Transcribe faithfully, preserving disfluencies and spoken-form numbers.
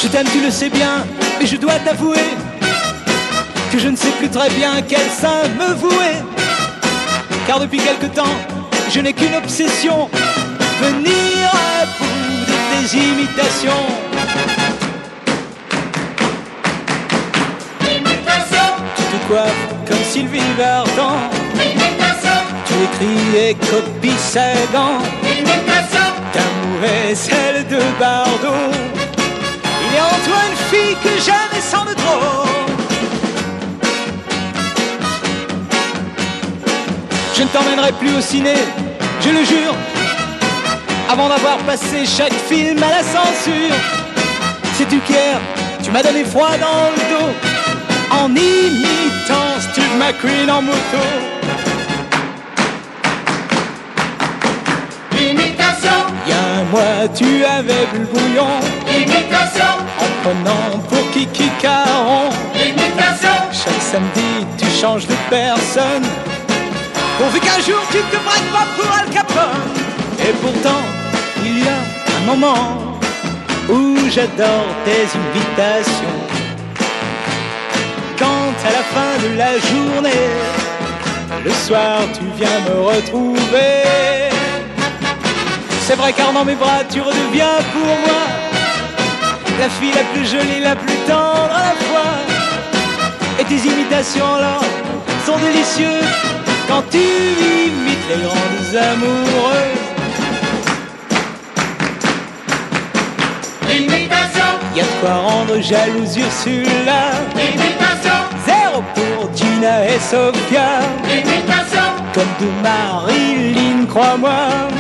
t'aime, tu le sais bien, mais je dois t'avouer que je ne sais plus très bien quel sein me vouer. Car depuis quelque temps, je n'ai qu'une obsession, venir à bout de tes imitations. Imitation. Tu te coiffes comme Sylvie Vartan. Imitation. Tu écris et copies Sagan. Imitation. D'amour est celle de Bardot. Il y a en toi une fille que j'aime et sans de trop. Je ne t'emmènerai plus au ciné, je le jure, avant d'avoir passé chaque film à la censure. Sais-tu qu'hier, tu m'as donné froid dans le dos en imitant Steve McQueen en moto. Imitation. Il y a un mois, tu avais bu le bouillon Imitation. en prenant pour Kiki Caron. Imitation. Chaque samedi, tu changes de personne, pourvu qu'un jour tu te prennes pas pour Al Capone. Et pourtant, il y a un moment où j'adore tes invitations. Quand à la fin de la journée, le soir tu viens me retrouver. C'est vrai car dans mes bras tu redeviens pour moi la fille la plus jolie, la plus tendre à la fois. Et tes imitations alors sont délicieuses quand tu imites les grandes amoureuses. Imitation. Y'a de quoi rendre jalouse Ursula. Imitation. Zéro pour Gina et Sophia. Imitation. Comme de Marilyn, crois-moi.